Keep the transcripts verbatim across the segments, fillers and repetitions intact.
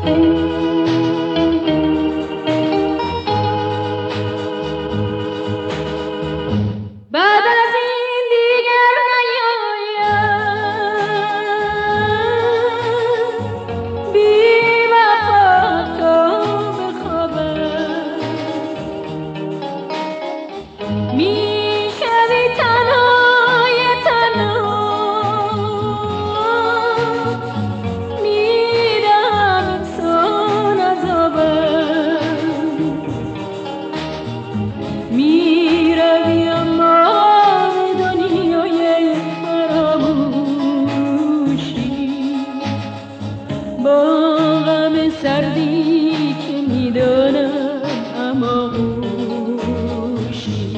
سردی که میدانم اما خوشی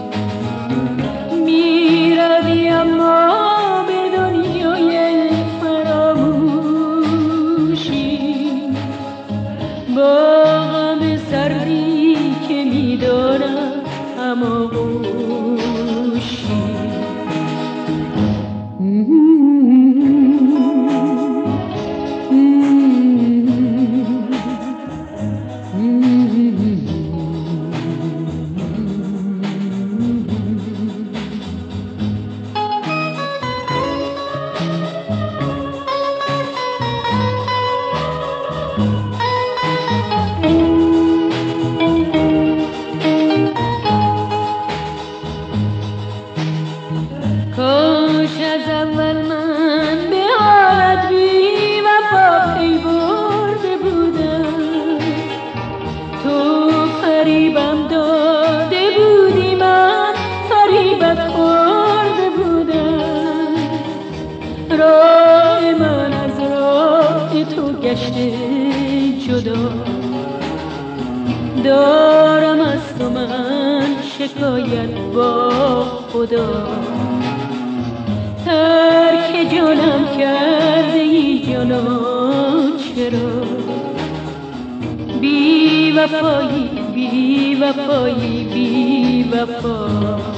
میروی اما به دنیای فراموشی با غم سردی که میدانم اما خوشی کاش از اول من به حالت بی وفا پی برده بودم، تو فریبم داده بودی من فریبت خورده بودم، راه من از راه تو گشته جدا، دارم از تو من شکایت با خدا، ترک جانم کرده ای جانا چرا، بی وفایی بی وفایی بی وفا.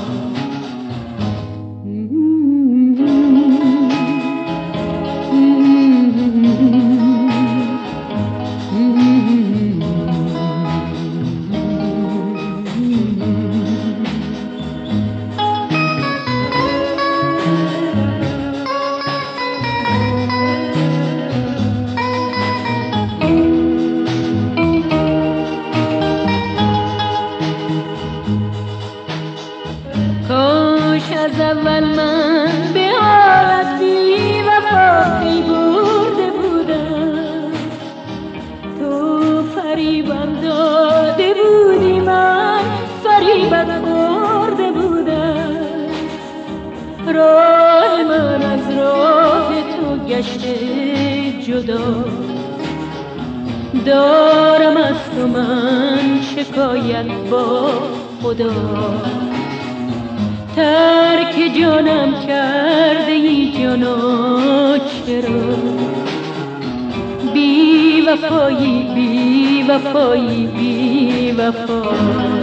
کاش از اول من به حالت بی وفا پی برده بودم، تو فریبم داده بودی من فریبت خورده بودم، راه من از راه تو گشته جدا، دارم از تو من شکایت با خدا، ترک جانم کرده ای جانا چرا، بی وفایی بی وفایی بی وفا.